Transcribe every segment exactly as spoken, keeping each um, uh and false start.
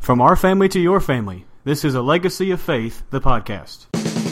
From our family to your family, this is A Legacy of Faith, the podcast.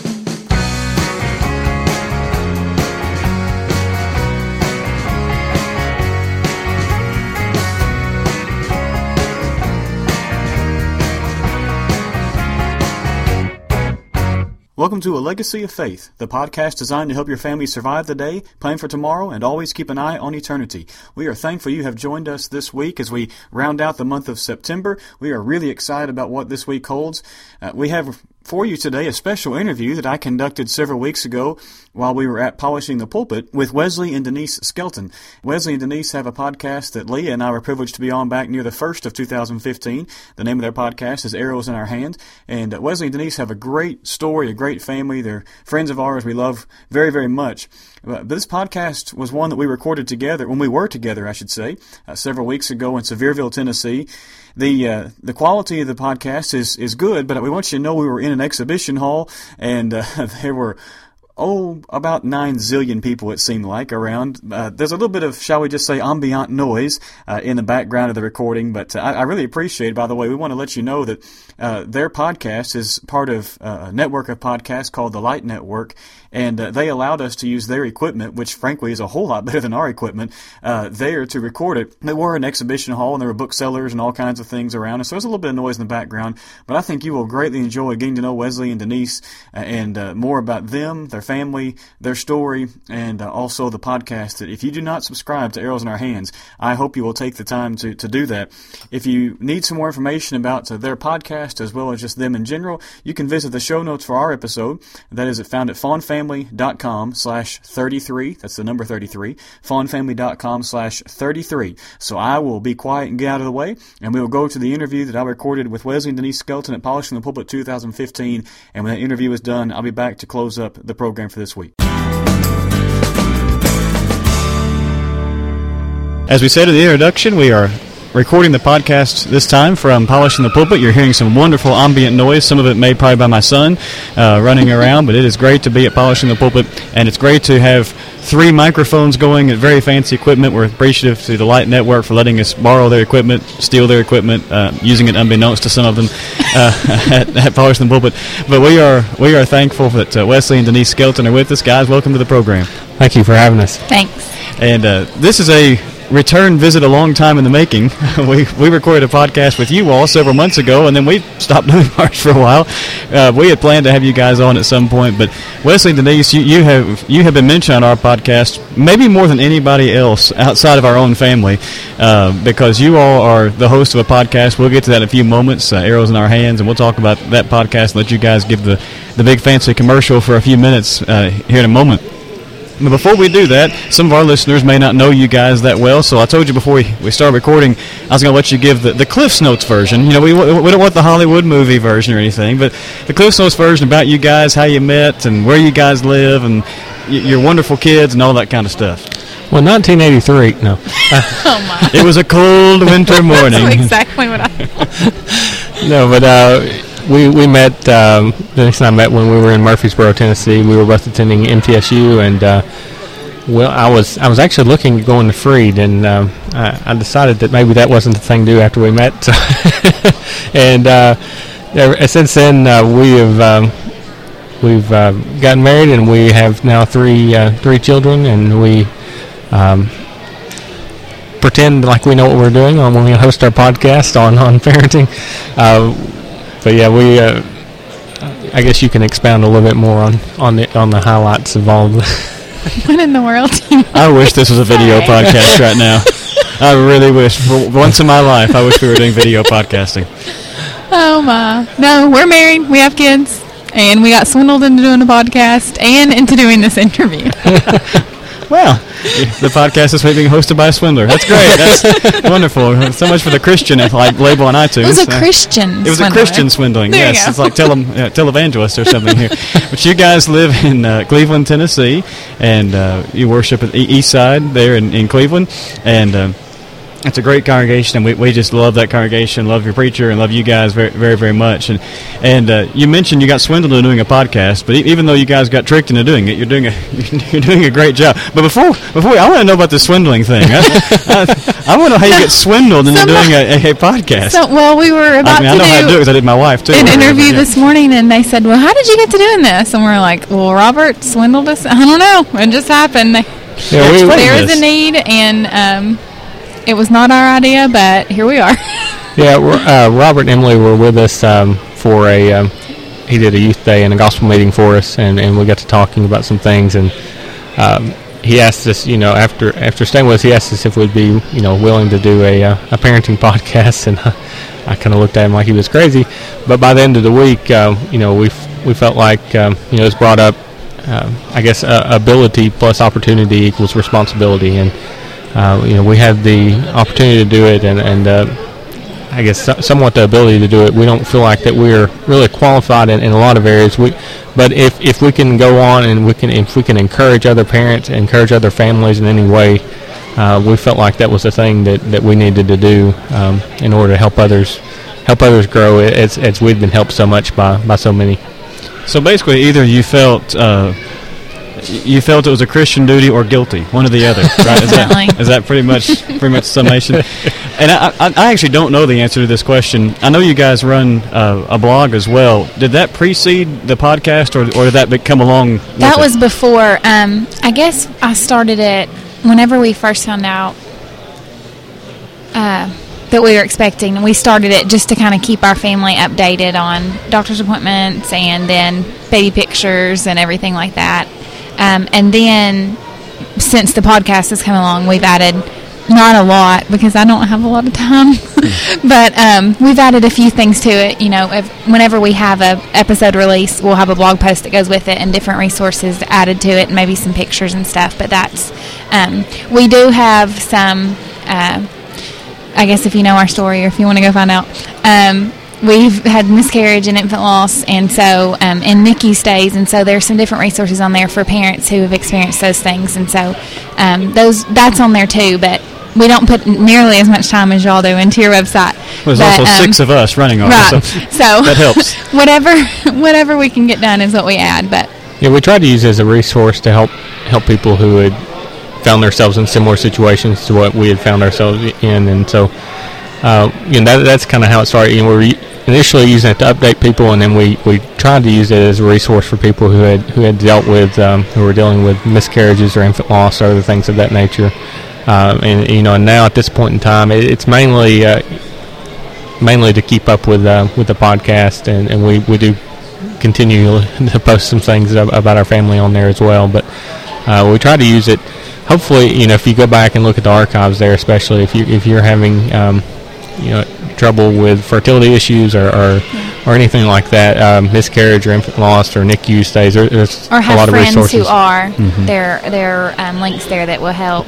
Welcome to A Legacy of Faith, the podcast designed to help your family survive the day, plan for tomorrow, and always keep an eye on eternity. We are thankful you have joined us this week as we round out the month of September. We are really excited about what this week holds. Uh, we have for you today a special interview that I conducted several weeks ago while we were at Polishing the Pulpit with Wesley and Denise Skelton. Wesley and Denise have a podcast that Leah and I were privileged to be on back near the first of two thousand fifteen. The name of their podcast is Arrows in Our Hand. And uh, Wesley and Denise have a great story, a great family. They're friends of ours we love very, very much. But this podcast was one that we recorded together, when we were together, I should say, uh, several weeks ago in Sevierville, Tennessee. The uh, the quality of the podcast is, is good, but we want you to know we were in an exhibition hall, and uh, there were, oh, about nine zillion people, it seemed like, around. Uh, there's a little bit of, shall we just say, ambient noise uh, in the background of the recording, but uh, I, I really appreciate it. By the way, we want to let you know that uh, their podcast is part of uh, a network of podcasts called the Light Network, and uh, they allowed us to use their equipment, which frankly is a whole lot better than our equipment, uh, there to record it. They were an exhibition hall, and there were booksellers and all kinds of things around us, so there's a little bit of noise in the background, but I think you will greatly enjoy getting to know Wesley and Denise uh, and uh, more about them, their family, their story, and uh, also the podcast. That if you do not subscribe to Arrows in Our Hands, I hope you will take the time to, to do that. If you need some more information about uh, their podcast as well as just them in general, you can visit the show notes for our episode. That is found at fawnfamily.com slash 33. That's the number thirty-three. fawnfamily.com slash 33. So I will be quiet and get out of the way, and we will go to the interview that I recorded with Wesley and Denise Skelton at Polishing the Pulpit two thousand fifteen. And when that interview is done, I'll be back to close up the program for this week. As we said in the introduction, we are recording the podcast this time from Polishing the Pulpit. You're hearing some wonderful ambient noise, some of it made probably by my son uh, running around, but it is great to be at Polishing the Pulpit, and it's great to have three microphones going and very fancy equipment. We're appreciative to the Light Network for letting us borrow their equipment, steal their equipment, uh, using it unbeknownst to some of them uh, at, at Polishing the Pulpit. But we are we are thankful that uh, Wesley and Denise Skelton are with us. Guys, welcome to the program. Thank you for having us. Thanks. And uh, this is a return visit a long time in the making. we we recorded a podcast with you all several months ago, and then we stopped doing ours for a while. Uh, we had planned to have you guys on at some point, but Wesley and Denise, you, you have you have been mentioned on our podcast maybe more than anybody else outside of our own family, uh, because you all are the host of a podcast. We'll get to that in a few moments, uh, Arrows in Our Hands, and we'll talk about that podcast and let you guys give the, the big fancy commercial for a few minutes uh, here in a moment. But before we do that, some of our listeners may not know you guys that well, so I told you before we, we started recording, I was going to let you give the, the Cliff's Notes version. You know, we, we don't want the Hollywood movie version or anything, but the Cliff's Notes version about you guys, how you met, and where you guys live, and y- your wonderful kids, and all that kind of stuff. Well, nineteen eighty-three, no. Oh, my. It was a cold winter morning. That's exactly what I No, but uh, we we met, um, Denise and I met when we were in Murfreesboro, Tennessee. We were both attending M T S U, and uh, well, I was I was actually looking at going to Freed, and um, I, I decided that maybe that wasn't the thing to do after we met. and uh, ever, since then, uh, we have um, we've uh, gotten married, and we have now three uh, three children, and we um, pretend like we know what we're doing on when we host our podcast on on parenting. Uh, But yeah, we. Uh, I guess you can expound a little bit more on on the on the highlights of all. The What in the world? I wish this was a video podcast right now. I really wish. For once in my life, I wish we were doing video podcasting. Oh my! No, we're married. We have kids, and we got swindled into doing a podcast and into doing this interview. Well, the podcast is being hosted by a swindler. That's great. That's wonderful. So much for the Christian like label on iTunes. It was a Christian It was swindler. a Christian swindling, there yes. It's like tele, uh, televangelist or something here. But you guys live in uh, Cleveland, Tennessee, and uh, you worship at the East Side there in, in Cleveland. And uh, It's a great congregation, and we, we just love that congregation, love your preacher, and love you guys very, very, very much. And and uh, you mentioned you got swindled into doing a podcast, but e- even though you guys got tricked into doing it, you're doing a you're doing a great job. But before before I want to know about the swindling thing. I, I, I want to know how you get swindled into Somebody, doing a, a podcast. So, well, we were about I mean, I to know do how to do it because I did my wife too. an interview Yeah. this morning, and they said, "Well, how did you get to doing this?" And we're like, "Well, Robert swindled us. I don't know. It just happened. They, Yeah, we, Explain there was this. a need, and um, it was not our idea, but here we are." yeah, we're, uh, Robert and Emily were with us um, for a. Um, he did a youth day and a gospel meeting for us, and, and we got to talking about some things. And um, he asked us, you know, after after staying with us, he asked us if we'd be, you know, willing to do a uh, a parenting podcast, and I, I kind of looked at him like he was crazy. But by the end of the week, uh, you know, we we felt like um, you know, it was brought up. Uh, I guess uh, ability plus opportunity equals responsibility, and uh, you know, we had the opportunity to do it, and and uh, I guess so- somewhat the ability to do it. We don't feel like that we're really qualified in, in a lot of areas. We, but if, if we can go on and we can if we can encourage other parents, encourage other families in any way, uh, we felt like that was the thing that, that we needed to do um, in order to help others help others grow as as we've been helped so much by, by so many. So basically, either you felt uh, you felt it was a Christian duty or guilty, one or the other, right? Is Definitely. that, is that pretty much pretty much the summation? And I, I, I actually don't know the answer to this question. I know you guys run uh, a blog as well. Did that precede the podcast, or, or did that be- come along with That it? was before. Um, I guess I started it whenever we first found out uh, that we were expecting. We started it just to kind of keep our family updated on doctor's appointments and then baby pictures and everything like that. Um, and then since the podcast has come along, we've added, not a lot because I don't have a lot of time, but um, we've added a few things to it. You know, if, whenever we have a episode release, we'll have a blog post that goes with it and different resources added to it, and maybe some pictures and stuff. But that's um, we do have some. Uh, I guess if you know our story, or if you want to go find out, um, we've had miscarriage and infant loss, and so um, and N I C U stays, and so there's some different resources on there for parents who have experienced those things, and so um, those that's on there too, but. We don't put nearly as much time as y'all do into your website. There's but, also um, six of us running on right. it, so, so that helps. whatever, whatever we can get done is what we add. But Yeah, we try to use it as a resource to help help people who had found themselves in similar situations to what we had found ourselves in, and so uh, you know that, that's kind of how it started. You know, we were initially using it to update people, and then we, we tried to use it as a resource for people who had who had dealt with um, who were dealing with miscarriages or infant loss or other things of that nature. Uh, and you know, now at this point in time, it, it's mainly uh, mainly to keep up with uh, with the podcast, and, and we, we do continue to post some things about our family on there as well. But uh, we try to use it. Hopefully, you know, if you go back and look at the archives there, especially if you if you're having um, you know trouble with fertility issues or or, yeah. or anything like that, um, miscarriage or infant loss or N I C U stays, there, there's or a have lot of friends resources. who are Mm-hmm. there. There are um, links there that will help.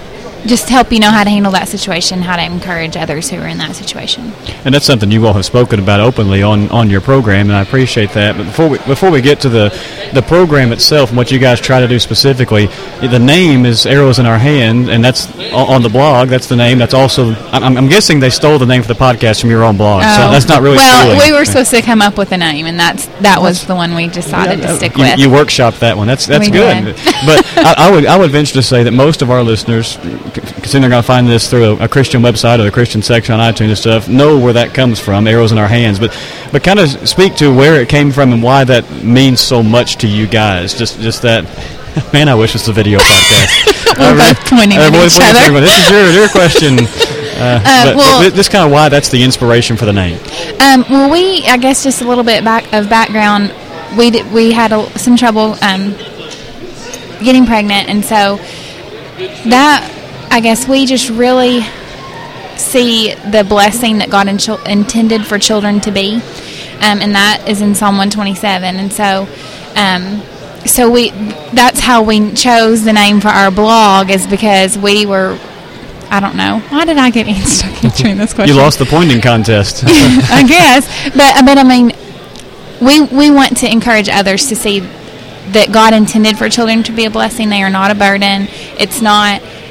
Just help you know how to handle that situation, how to encourage others who are in that situation. And that's something you all have spoken about openly on, on your program, and I appreciate that. But before we before we get to the the program itself and what you guys try to do specifically, the name is Arrows in Our Hand, and that's on the blog. That's the name. That's also I'm, I'm guessing they stole the name for the podcast from your own blog. Oh. So that's not really well. stealing. We were supposed to come up with a name, and that's that was the one we decided to stick you, with. You workshopped that one. That's that's We good. did. But I, I would I would venture to say that most of our listeners, considering they're going to find this through a, a Christian website or the Christian section on iTunes and stuff, know where that comes from. Arrows in Our Hands. But but kind of speak to where it came from and why that means so much to you guys. Just just that. Man, I wish this was a video podcast. We're Uh, both pointing uh, at both each pointing other. everybody. This is your your question. Uh, but, well- but this kind of why that's the inspiration for the name. Um, well, we, I guess, just a little bit back of background. We did, we had a, some trouble um, getting pregnant, and so that, I guess, we just really see the blessing that God in, intended for children to be, um, and that is in Psalm one twenty-seven. And so, um, so we that's how we chose the name for our blog, is because we were. I don't know. Why did I get stuck answering this question? You lost the pointing contest. I guess, but but I mean, we we want to encourage others to see that God intended for children to be a blessing. They are not a burden. It's not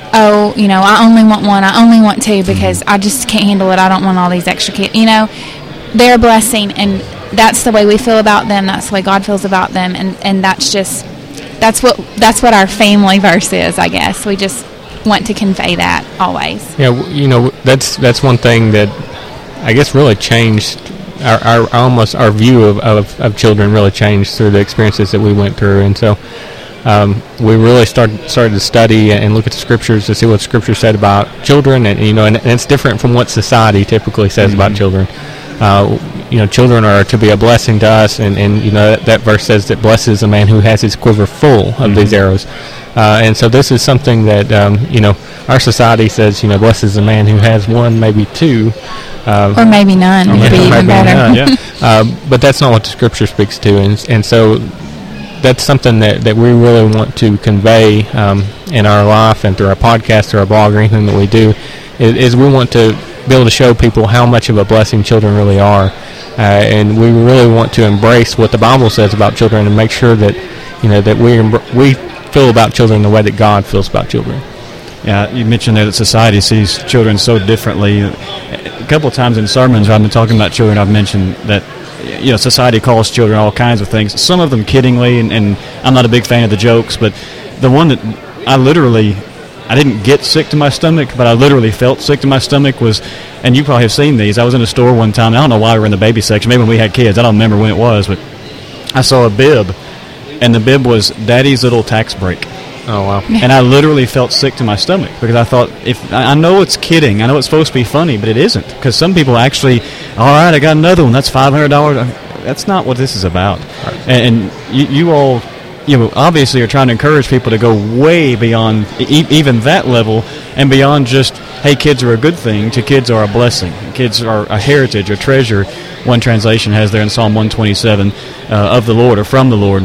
oh, you know, I only want one, I only want two because I just can't handle it. I don't want all these extra kids. You know, they're a blessing, and that's the way we feel about them. That's the way God feels about them, and, and that's just that's what that's what our family verse is, I guess. We just want to convey that always. Yeah, you know, that's that's one thing that I guess really changed our, our almost our view of, of, of children really changed through the experiences that we went through, and so um, we really started started to study and look at the scriptures to see what Scripture said about children, and you know, and, and it's different from what society typically says mm-hmm. about children. Uh, you know, children are to be a blessing to us, and, and you know that, that verse says that blessed is the man who has his quiver full of mm-hmm. these arrows. Uh, and so this is something that um, you know our society says, you know, blessed is the man who has one, maybe two, uh, or maybe none. Would be even better. None, yeah. uh, but that's not what the Scripture speaks to, and and so that's something that, that we really want to convey um, in our life and through our podcast or our blog or anything that we do. Is, is we want to be able to show people how much of a blessing children really are, uh, and we really want to embrace what the Bible says about children and make sure that you know that we embr- we feel about children the way that God feels about children. Yeah, you mentioned there that society sees children so differently. A couple of times in sermons where I've been talking about children, I've mentioned that you know society calls children all kinds of things. Some of them kiddingly, and, and I'm not a big fan of the jokes, but the one that I literally. I didn't get sick to my stomach, but I literally felt sick to my stomach was, and you probably have seen these. I was in a store one time. I don't know why we were in the baby section. Maybe when we had kids. I don't remember when it was, but I saw a bib, and the bib was Daddy's Little Tax Break. Oh, wow. And I literally felt sick to my stomach because I thought, if I know it's kidding. I know it's supposed to be funny, but it isn't. Because some people actually, all right, I got another one. That's five hundred dollars. That's not what this is about. Right. And, and you, you all... You know, obviously, are trying to encourage people to go way beyond e- even that level and beyond just, hey, kids are a good thing, to kids are a blessing. Kids are a heritage, a treasure. One translation has there in Psalm one twenty-seven, uh, of the Lord or from the Lord.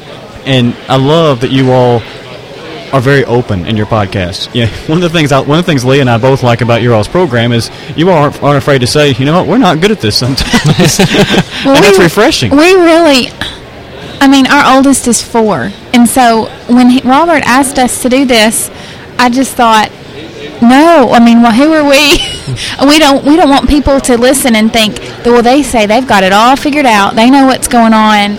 And I love that you all are very open in your podcast. Yeah, one of the things I, one of the things Leah and I both like about your all's program is you all aren't, aren't afraid to say, you know what, we're not good at this sometimes, well, and that's refreshing. We really. I mean, our oldest is four, and so when he, Robert asked us to do this, I just thought, no. I mean, well, who are we? we don't we don't want people to listen and think, well, they say they've got it all figured out. They know what's going on.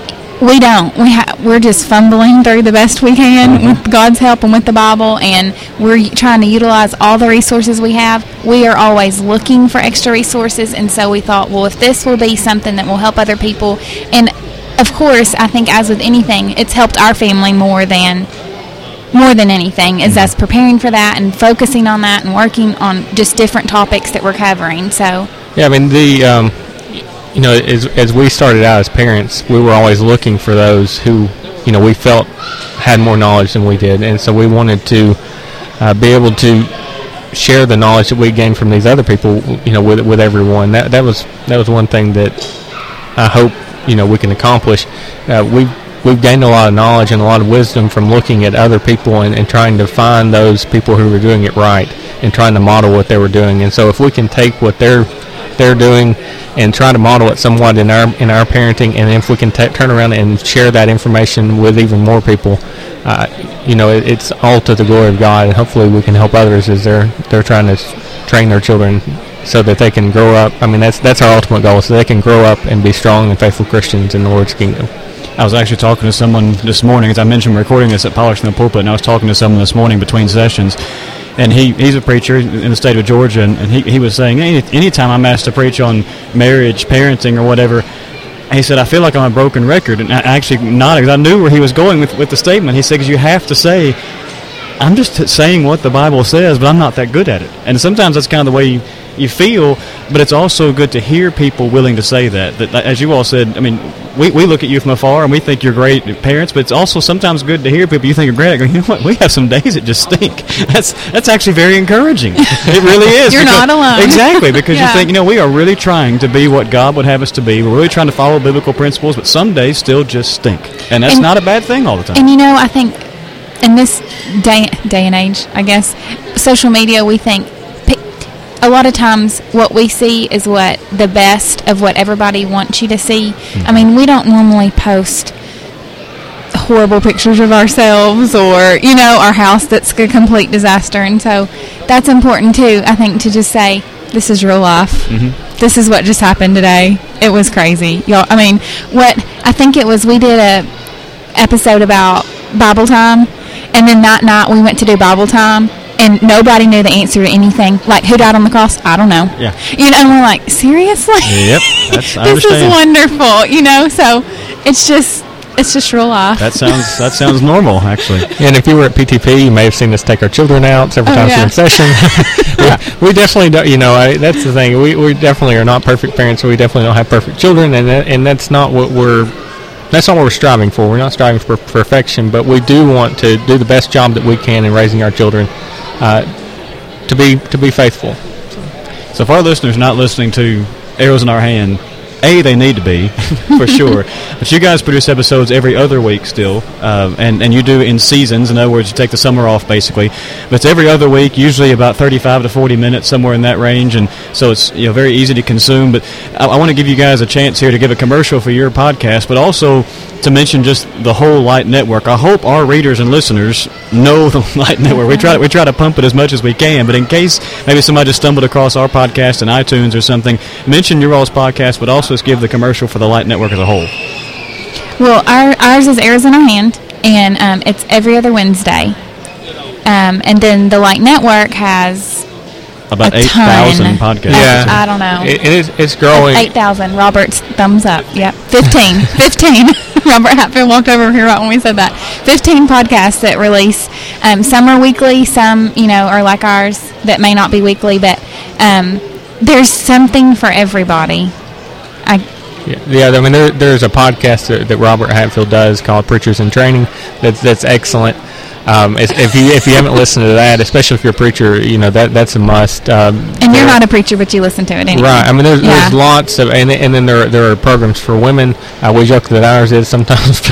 We don't. We ha- we're just fumbling through the best we can with God's help and with the Bible, and we're trying to utilize all the resources we have. We are always looking for extra resources, and so we thought, well, if this will be something that will help other people, and of course, I think as with anything, it's helped our family more than more than anything, is us preparing for that and focusing on that and working on just different topics that we're covering. So yeah, I mean the um, you know as as we started out as parents, we were always looking for those who you know we felt had more knowledge than we did, and so we wanted to uh, be able to share the knowledge that we gained from these other people, you know, with with everyone. That that was that was one thing that I hope. You know, we can accomplish. Uh, we've we've gained a lot of knowledge and a lot of wisdom from looking at other people and, and trying to find those people who were doing it right and trying to model what they were doing. And so, if we can take what they're they're doing and try to model it somewhat in our in our parenting, and if we can t- turn around and share that information with even more people, uh, you know, it, it's all to the glory of God. And hopefully, we can help others as they're they're trying to train their children. So that they can grow up. I mean, that's that's our ultimate goal, so they can grow up and be strong and faithful Christians in the Lord's kingdom. I was actually talking to someone this morning, as I mentioned, we're recording this at Polishing the Pulpit, and I was talking to someone this morning between sessions, and he, he's a preacher in the state of Georgia, and, and he, he was saying, any anytime I'm asked to preach on marriage, parenting, or whatever, he said, I feel like I'm a broken record, and I actually nodded, because I knew where he was going with, with the statement. He said, because you have to say, I'm just t- saying what the Bible says, but I'm not that good at it. And sometimes that's kind of the way you, you feel, but it's also good to hear people willing to say that. That, as you all said, I mean, we, we look at you from afar and we think you're great parents, but it's also sometimes good to hear people you think are great. I go, you know what? We have some days that just stink. That's that's actually very encouraging. It really is. You're because, not alone. Exactly, because yeah. you think, you know, we are really trying to be what God would have us to be. We're really trying to follow biblical principles, but some days still just stink. And that's and, not a bad thing all the time. And, you know, I think in this day day and age, I guess, social media, we think a lot of times what we see is what the best of what everybody wants you to see. Mm-hmm. I mean, we don't normally post horrible pictures of ourselves, or, you know, our house that's a complete disaster. And so that's important too, I think, to just say, this is real life. Mm-hmm. This is what just happened today. It was crazy. Y'all, I mean, what, I think it was, we did a episode about Bible time, and then that night we went to do Bible time, and nobody knew the answer to anything. Like, who died on the cross? I don't know. Yeah. You know, and we're like, seriously? Yep. That's, I this understand. is wonderful, you know? So it's just, it's just real life. That sounds that sounds normal, actually. And if you were at P T P, you may have seen us take our children out several Oh, times yeah. during session. we, we definitely don't, you know, I, that's the thing. We, we definitely are not perfect parents. So we definitely don't have perfect children, and that, and that's not what we're that's not what we're striving for. We're not striving for perfection, but we do want to do the best job that we can in raising our children uh, to be to be faithful. So for our listeners not listening to Arrows in Our Hand, A, they need to be, for sure. But you guys produce episodes every other week still, uh, and, and you do in seasons. In other words, you take the summer off, basically. But it's every other week, usually about thirty-five to forty minutes, somewhere in that range, and so it's, you know, very easy to consume. But I, I want to give you guys a chance here to give a commercial for your podcast, but also to mention just the whole Light Network. I hope our readers and listeners know the Light Network. We try, we try to pump it as much as we can, but in case maybe somebody just stumbled across our podcast in iTunes or something, mention your all's podcast, but also just give the commercial for the Light Network as a whole. Well, our, ours is Arrows in Our Hand, and um, it's every other Wednesday. Um, and then the Light Network has About a eight thousand ton. podcasts. Yeah. I don't know. It, it is, it's growing. eight thousand. Robert's thumbs up. Yep. fifteen. fifteen. Robert Hatfield walked over here right when we said that. fifteen podcasts that release. Um, some are weekly. Some, you know, are like ours that may not be weekly. But um, there's something for everybody. I, Yeah, yeah, I mean, there, there's a podcast that, that Robert Hatfield does called Preachers in Training. That's that's excellent. Um, if if you if you haven't listened to that, especially if you're a preacher, you know that that's a must. Um, and you're there- not a preacher, but you listen to it anyway. Right. I mean, there's, Yeah. there's lots of, and, and then there there are programs for women. Uh, we joke that ours is sometimes,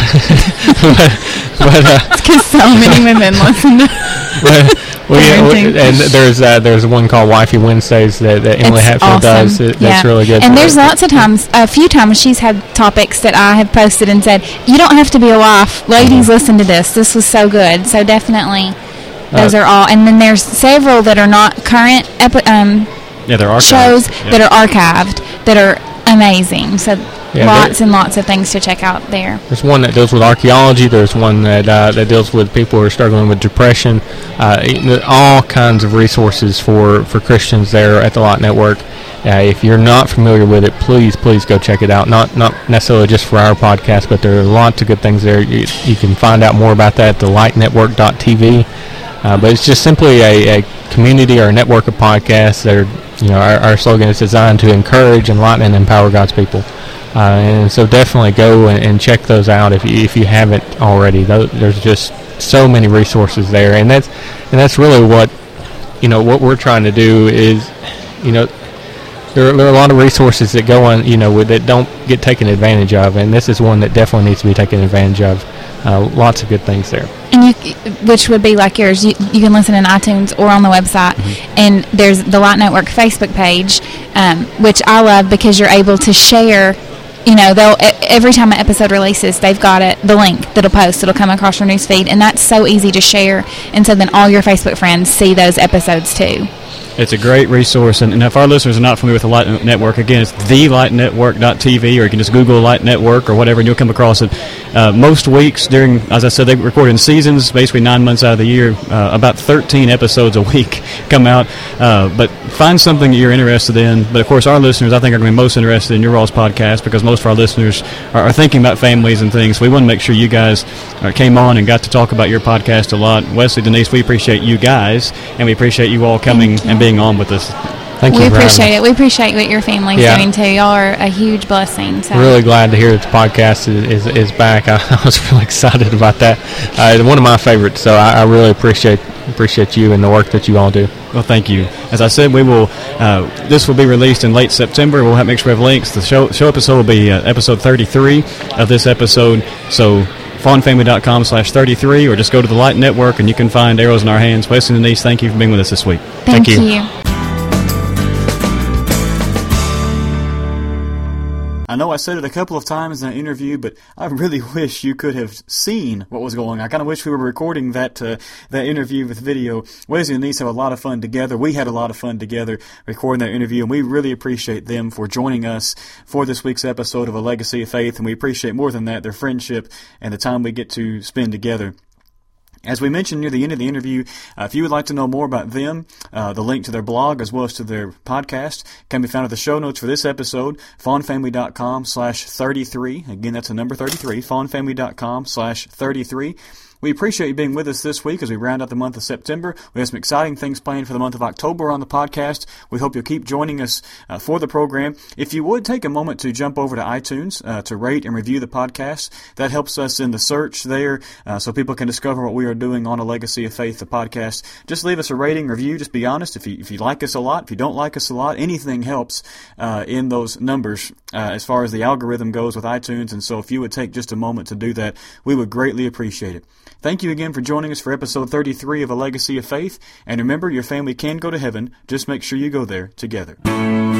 but, but uh, Because so many women listen to But we, Parenting. we, and there's uh, there's one called Wifey Wednesdays that, that Emily It's Hatfield awesome. does. It, Yeah. That's really good. And there's lots of times, a few times she's had topics that I have posted and said, you don't have to be a wife. Ladies, Mhm. listen to this. This was so good. So definitely, those Uh, are all. And then there's several that are not current epi- um, Yeah, there are shows yeah. that are archived that are amazing. So Yeah, lots there- and lots of things to check out there. There's one that deals with archaeology. There's one that uh, that deals with people who are struggling with depression. Uh, it- there are all kinds of resources for, for Christians there at the Light Network. Uh, if you're not familiar with it, please, please go check it out. Not not necessarily just for our podcast, but there are lots of good things there. You, you can find out more about that at the light network dot t v. Uh, but it's just simply a, a community or a network of podcasts that are, you know, our, our slogan is designed to encourage, enlighten, and empower God's people. Uh, and so definitely go and, and check those out if you, if you haven't already. Those, there's just so many resources there, and that's and that's really what, you know, what we're trying to do is, you know, there are, there are a lot of resources that go on, you know, with, that don't get taken advantage of, and this is one that definitely needs to be taken advantage of. Uh, lots of good things there. And you, which would be like yours, you, you can listen in iTunes or on the website. Mm-hmm. And there's the Light Network Facebook page, um, which I love because you're able to share. You know, they'll e- every time an episode releases, they've got it the link that'll post. It'll come across your news feed, and that's so easy to share. And so then all your Facebook friends see those episodes too. It's a great resource, and, and if our listeners are not familiar with the Light Network, again, it's the light network dot t v, or you can just Google Light Network or whatever, and you'll come across it. Uh, most weeks during, as I said, they record in seasons, basically nine months out of the year. Uh, about thirteen episodes a week come out. Uh, but find something that you're interested in. But, of course, our listeners, I think, are going to be most interested in your all's podcast because most of our listeners are, are thinking about families and things. So we want to make sure you guys uh, came on and got to talk about your podcast a lot. Wesley, Denise, we appreciate you guys, and we appreciate you all coming and being on with us. Thank we you for having appreciate me. it. We appreciate what your family's Yeah. doing too. Y'all are a huge blessing. So. Really glad to hear that the podcast is, is, is back. I, I was really excited about that. Uh, one of my favorites, so I, I really appreciate appreciate you and the work that you all do. Well, thank you. As I said, we will. Uh, this will be released in late September. We'll have make sure we have links. The show show episode will be uh, episode thirty-three of this episode. So fawn family dot com slash thirty-three, or just go to the Light Network and you can find Arrows in Our Hands. Wesley and Denise, thank you for being with us this week. Thank, Thank you. you. I know I said it a couple of times in that interview, but I really wish you could have seen what was going on. I kind of wish we were recording that uh, that interview with video. Wesley and Denise have a lot of fun together. We had a lot of fun together recording that interview, and we really appreciate them for joining us for this week's episode of A Legacy of Faith, and we appreciate more than that their friendship and the time we get to spend together. As we mentioned near the end of the interview, uh, if you would like to know more about them, uh, the link to their blog as well as to their podcast can be found at the show notes for this episode, fawnfamily.com slash 33. Again, that's the number thirty-three, fawnfamily.com slash 33. We appreciate you being with us this week as we round out the month of September. We have some exciting things planned for the month of October on the podcast. We hope you'll keep joining us uh, for the program. If you would, take a moment to jump over to iTunes uh, to rate and review the podcast. That helps us in the search there uh, so people can discover what we are doing on A Legacy of Faith, the podcast. Just leave us a rating, review. Just be honest. If you, if you like us a lot, if you don't like us a lot, anything helps uh, in those numbers uh, as far as the algorithm goes with iTunes. And so if you would take just a moment to do that, we would greatly appreciate it. Thank you again for joining us for episode thirty-three of A Legacy of Faith. And remember, your family can go to heaven. Just make sure you go there together.